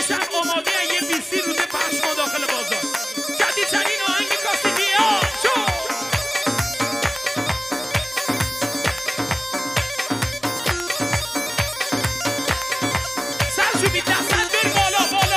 هم آماده یه 20 روزه پخش ما داخل بازار. جدیدترین آهنگ کاستی ها شو سرشو بی دستت بر بالا بالا.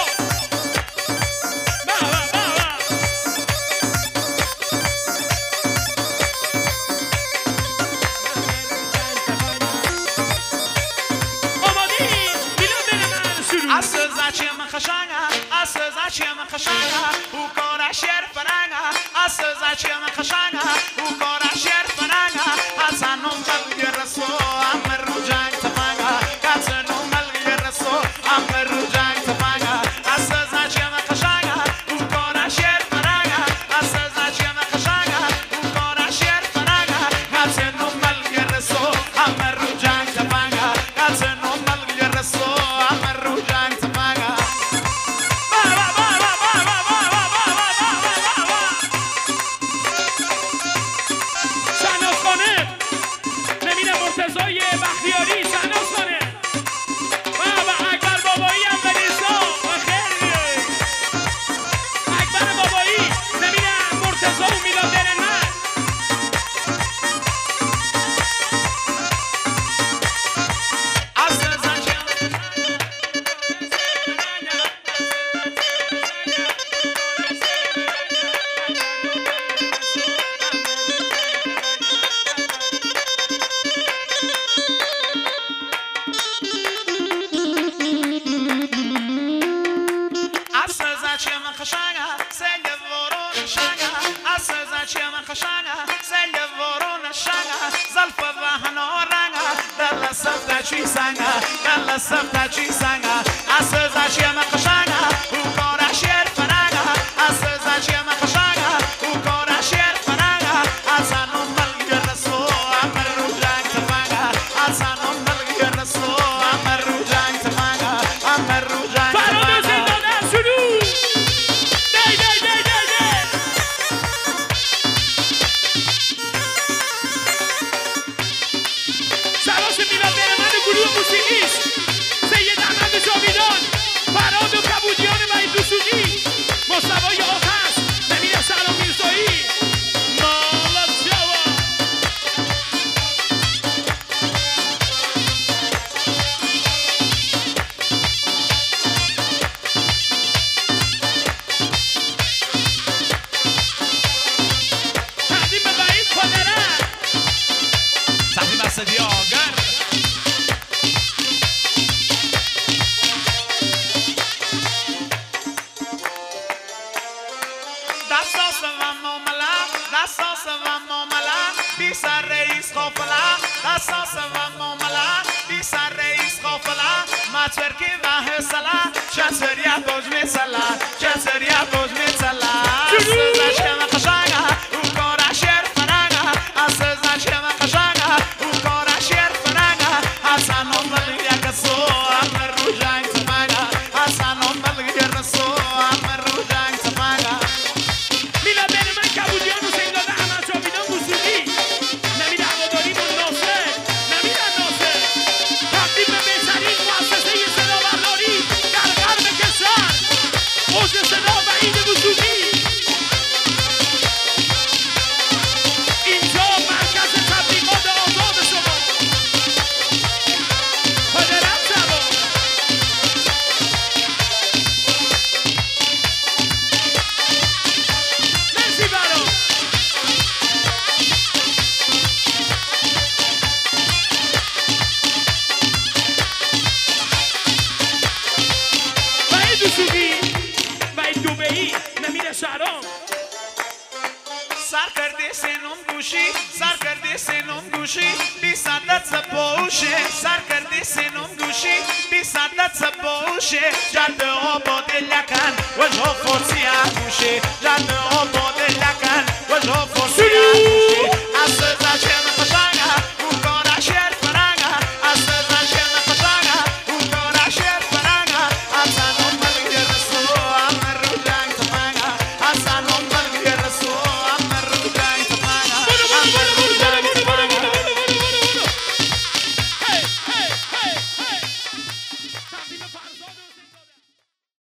او کار شعر فرنگا از زاچی من خشنگا او کار شعر فرنگا حسنم قلبی رسو امر رو جنگ تفنگا حسنم قلبی رسو امر رو جنگ تفنگا از زاچی من خشنگا او کار شعر فرنگا از زاچی من خشنگا او کار شعر فرنگا حسنم قلبی رسو امر رو جنگ تفنگا حسنم قلبی رسو امر رو جنگ تفنگا. مرتضای بختیاری شهناز کنه و اکبر بابایی هم بریسا و خیلی اکبر بابایی نمیدن مرتضا و میلاد درنمن Safta ci sanga, asa zaci ama khashanga, u kora sher faranga, asa zaci ama khashanga, u kora sher faranga, asa no malgi raso, amar rujang tafanga, asa no malgi raso, amar rujang tafanga, amar rujang tafanga. فراد زندان شروع دی دی دی دی دی سراش میلاد درنمن گروه موسیقیش سید احمد جاویدان فراد و کبودیان و ایدوسوجی مصطفی آتش نمیر سلام میرزایی نالت جوا تقدیم به وحید پادرک تقدیم به صدی آگر بیسر رئیس قافله اساس و معامله بیسر رئیس قافله مترکی و حسله چطوری باج میسله چطوری باج میسله اساس کم قشنگه او کار شعر فرنگه اساس کم قشنگه او کار شعر فرنگه حسن ملک یک سو امر رو جنگ تفنگه حسن ملک رسو امر رو جنگ تفنگه. میلاد درنمن کبودیان و سید احمد جاویدان موسیقی نمید هواداری با ناصر نمید ناصر تقدیم به بهترین مؤسسه صدابرداری در غرب کشور اوج صدا و عید وجودی اینجا مرکز تبلیغات آزاد شما پادرک جوان مرسی برام وحید دوسوقی وحید دوبهی نمیر شهرام سر کرده سینم گوشی سر کرده سینم گوشی بی صدت سپاوشه سر کرده سینم گوشی بی صدت سپاوشه جلب آباد لکن وجه فارسی گوشه